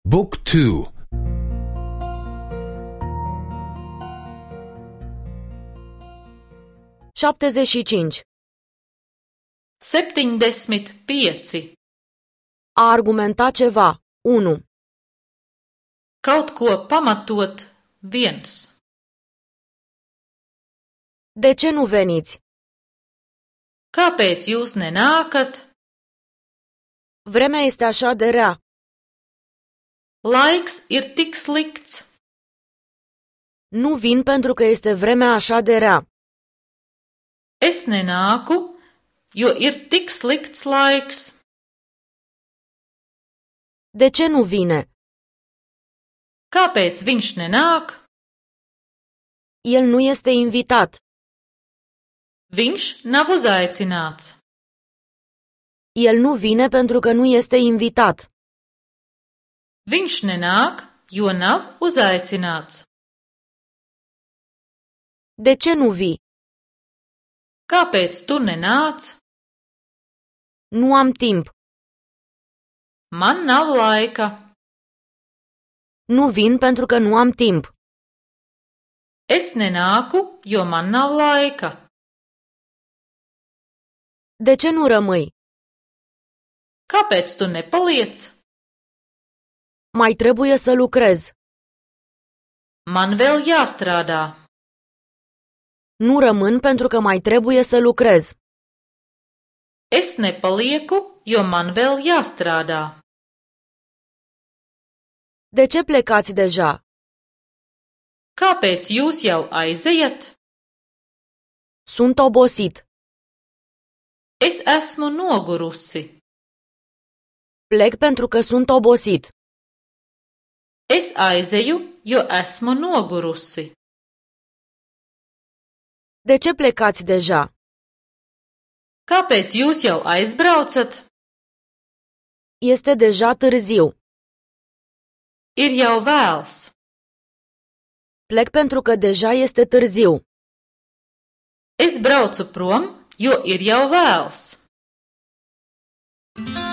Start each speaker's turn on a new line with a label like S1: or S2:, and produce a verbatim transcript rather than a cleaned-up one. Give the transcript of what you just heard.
S1: Book two.
S2: șaptezeci și cinci.
S3: Septiņdesmit pieci.
S2: A argumenta ceva. unu.
S3: Kaut ko pamatot. viens.
S2: De ce nu veniți?
S3: Kāpēc jūs nenākat?
S2: Vremea este așa de rea.
S3: Laiks ir tik slikts.
S2: Nu vin pentru că este vremea așa de rea.
S3: Es nenāku, jo ir tik slikts laiks.
S2: De ce nu vine?
S3: Kāpēc viņš nenāk?
S2: El nu este invitat.
S3: Viņš nav uzaicināts.
S2: El nu vine pentru că nu este invitat.
S3: Viņš nenāk, jo nav uzaicināts.
S2: De ce nu vii?
S3: Kāpēc tu nenāc?
S2: Nu am timp.
S3: Man nav laika.
S2: Nu vin pentru că nu am timp.
S3: Es nenāku, jo man nav laika.
S2: De ce nu rămâi?
S3: Kāpēc tu nepaliec?
S2: Mai trebuie să lucrez.
S3: Man vēl jāstrādā.
S2: Nu rămân pentru că mai trebuie să lucrez.
S3: Es nepalieku, jo man vēl jāstrādā.
S2: De ce plecați deja?
S3: Kāpēc jūs jau aizejat?
S2: Sunt obosit.
S3: Es esmu nogurusi.
S2: Plec pentru că sunt obosit.
S3: Es aizeju, jo esmu nogurusi.
S2: De ce plecați deja?
S3: Kāpēc jūs jau aizbraucat?
S2: Este deja târziu.
S3: Ir jau vēls.
S2: Plec pentru că deja este târziu.
S3: Es braucu prom, jo ir jau vēls.